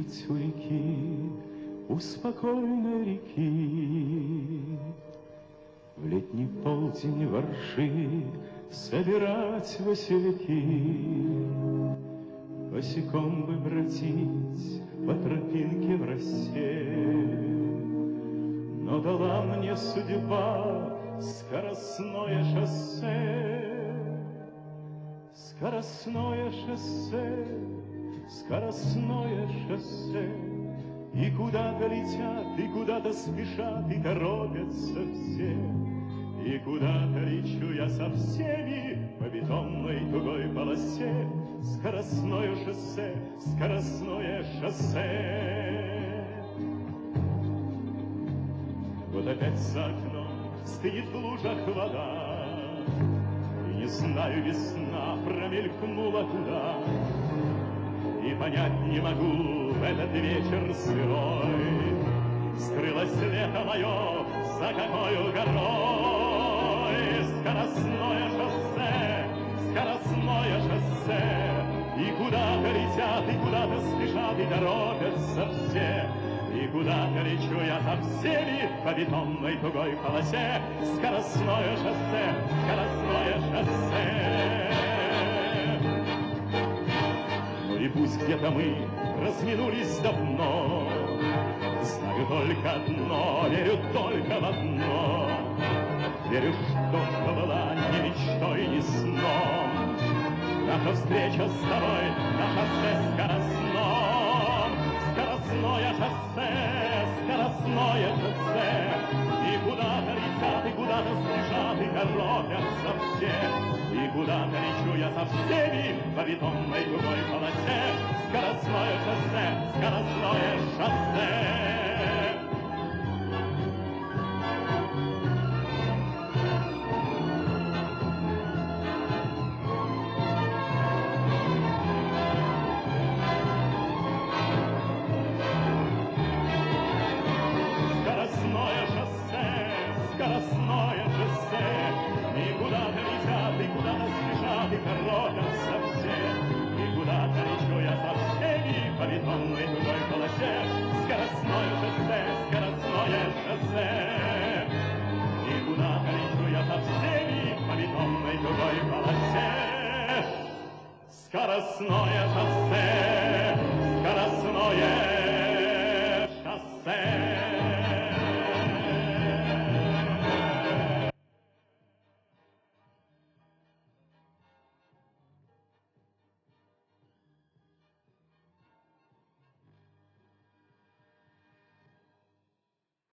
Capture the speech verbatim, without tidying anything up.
жить у реки, у спокойной реки. В летний полдень ворши собирать васильки, босиком бы бродить по тропинке в росе. Но дала мне судьба скоростное шоссе, скоростное шоссе, скоростное шоссе. И куда-то летят, и куда-то спешат, и торопятся все. И куда-то лечу я со всеми по бетонной тугой полосе. Скоростное шоссе, скоростное шоссе. Вот опять за окном стынет в лужах вода, и не знаю, весна промелькнула куда. И понять не могу в этот вечер сырой, скрылось лето мое за какою горой. Скоростное шоссе, скоростное шоссе. И куда-то летят, и куда-то спешат, и торопятся все. И куда-то лечу я со всеми по бетонной тугой полосе. Скоростное шоссе, скоростное шоссе. И пусть где-то мы разминулись давно, знаю только одно, верю только в одно. Верю, что была ни мечтой, ни сном наша встреча с тобой на шоссе скоростном. Скоростное шоссе, скоростное шоссе. И куда-то летят, и куда-то спешат, и торопятся все. И куда-то лечу я со всеми по бетонной тугой полосе. Скоростное шоссе, скоростное